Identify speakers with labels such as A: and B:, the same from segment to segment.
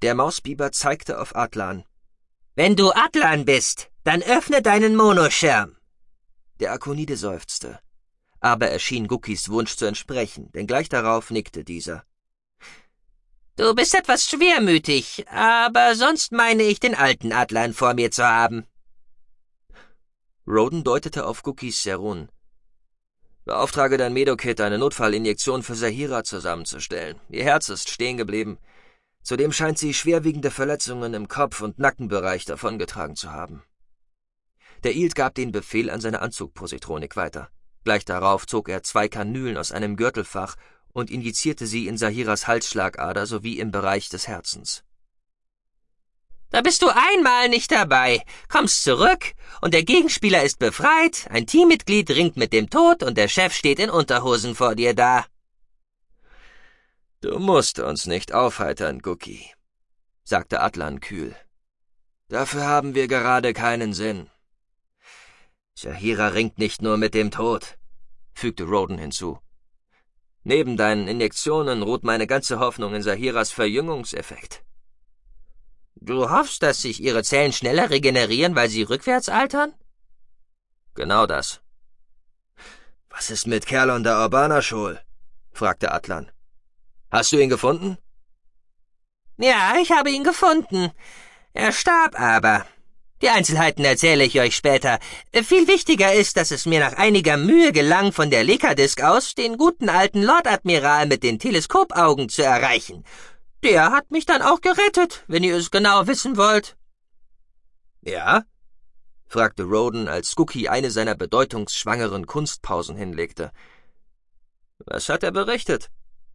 A: Der Mausbiber zeigte auf Atlan.
B: »Wenn du Atlan bist, dann öffne deinen Monoschirm.«
A: Der Akonide seufzte. Aber er schien Guckis Wunsch zu entsprechen, denn gleich darauf nickte dieser.
B: »Du bist etwas schwermütig, aber sonst meine ich, den alten Atlan vor mir zu haben.«
A: Roden deutete auf Guckis Serun. »Beauftrage dein Medokit, eine Notfallinjektion für Saheera zusammenzustellen. Ihr Herz ist stehen geblieben. Zudem scheint sie schwerwiegende Verletzungen im Kopf- und Nackenbereich davongetragen zu haben.« Der Ild gab den Befehl an seine Anzugpositronik weiter. Gleich darauf zog er 2 Kanülen aus einem Gürtelfach und injizierte sie in Saheeras Halsschlagader sowie im Bereich des Herzens.
B: »Da bist du einmal nicht dabei, kommst zurück und der Gegenspieler ist befreit, ein Teammitglied ringt mit dem Tod und der Chef steht in Unterhosen vor dir da.«
A: »Du musst uns nicht aufheitern, Gucki«, sagte Atlan kühl. »Dafür haben wir gerade keinen Sinn.« »Saheera ringt nicht nur mit dem Tod«, fügte Roden hinzu. »Neben deinen Injektionen ruht meine ganze Hoffnung in Saheeras Verjüngungseffekt.«
B: »Du hoffst, dass sich ihre Zellen schneller regenerieren, weil sie rückwärts altern?«
A: »Genau das.« »Was ist mit Kerlon der Urbana-Schol?« fragte Atlan. »Hast du ihn gefunden?«
B: »Ja, ich habe ihn gefunden. Er starb aber. Die Einzelheiten erzähle ich euch später. Viel wichtiger ist, dass es mir nach einiger Mühe gelang, von der Lekadisk aus den guten alten Lord-Admiral mit den Teleskopaugen zu erreichen. Der hat mich dann auch gerettet, wenn ihr es genau wissen wollt.«
A: »Ja?« fragte Roden, als Gucki eine seiner bedeutungsschwangeren Kunstpausen hinlegte. »Was hat er berichtet?«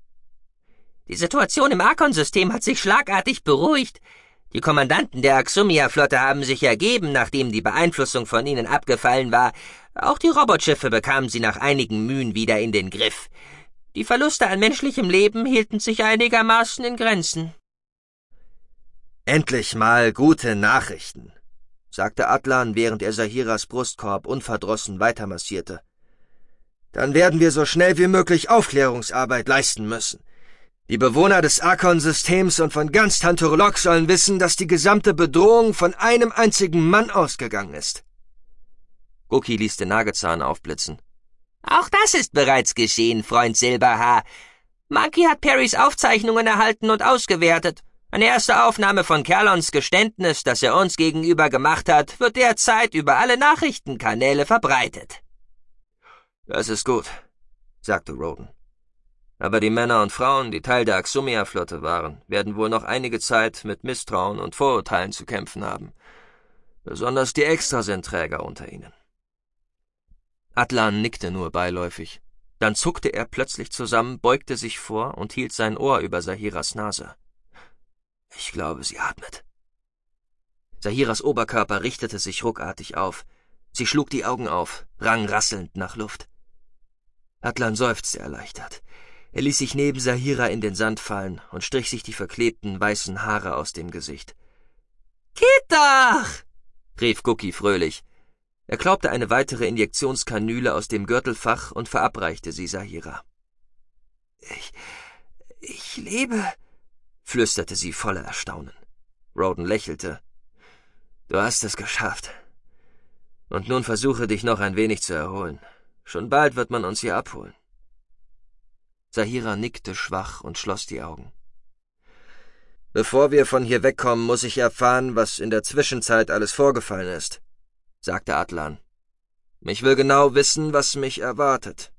B: »Die Situation im Arkon-System hat sich schlagartig beruhigt. Die Kommandanten der Axumia-Flotte haben sich ergeben, nachdem die Beeinflussung von ihnen abgefallen war. Auch die Robotschiffe bekamen sie nach einigen Mühen wieder in den Griff. Die Verluste an menschlichem Leben hielten sich einigermaßen in Grenzen.«
A: »Endlich mal gute Nachrichten«, sagte Atlan, während er Saheeras Brustkorb unverdrossen weitermassierte. »Dann werden wir so schnell wie möglich Aufklärungsarbeit leisten müssen. Die Bewohner des Arkon-Systems und von ganz Tanturlok sollen wissen, dass die gesamte Bedrohung von einem einzigen Mann ausgegangen ist.« Gucki ließ den Nagezahn aufblitzen.
B: »Auch das ist bereits geschehen, Freund Silberhaar. Monkey hat Perrys Aufzeichnungen erhalten und ausgewertet. Eine erste Aufnahme von Kerlons Geständnis, das er uns gegenüber gemacht hat, wird derzeit über alle Nachrichtenkanäle verbreitet.«
A: »Das ist gut«, sagte Roden. »Aber die Männer und Frauen, die Teil der Axumia-Flotte waren, werden wohl noch einige Zeit mit Misstrauen und Vorurteilen zu kämpfen haben. Besonders die Extra sind Träger unter ihnen.« Atlan nickte nur beiläufig. Dann zuckte er plötzlich zusammen, beugte sich vor und hielt sein Ohr über Saheeras Nase. »Ich glaube, sie atmet.« Saheeras Oberkörper richtete sich ruckartig auf. Sie schlug die Augen auf, rang rasselnd nach Luft. Atlan seufzte erleichtert. Er ließ sich neben Saheera in den Sand fallen und strich sich die verklebten, weißen Haare aus dem Gesicht.
B: »Geht doch!«
A: rief Gucki fröhlich. Er klaubte eine weitere Injektionskanüle aus dem Gürtelfach und verabreichte sie Saheera. Ich lebe«, flüsterte sie voller Erstaunen. Roden lächelte. »Du hast es geschafft. Und nun versuche dich noch ein wenig zu erholen. Schon bald wird man uns hier abholen.« Saheera nickte schwach und schloss die Augen. »Bevor wir von hier wegkommen, muss ich erfahren, was in der Zwischenzeit alles vorgefallen ist«, sagte Atlan. »Ich will genau wissen, was mich erwartet.«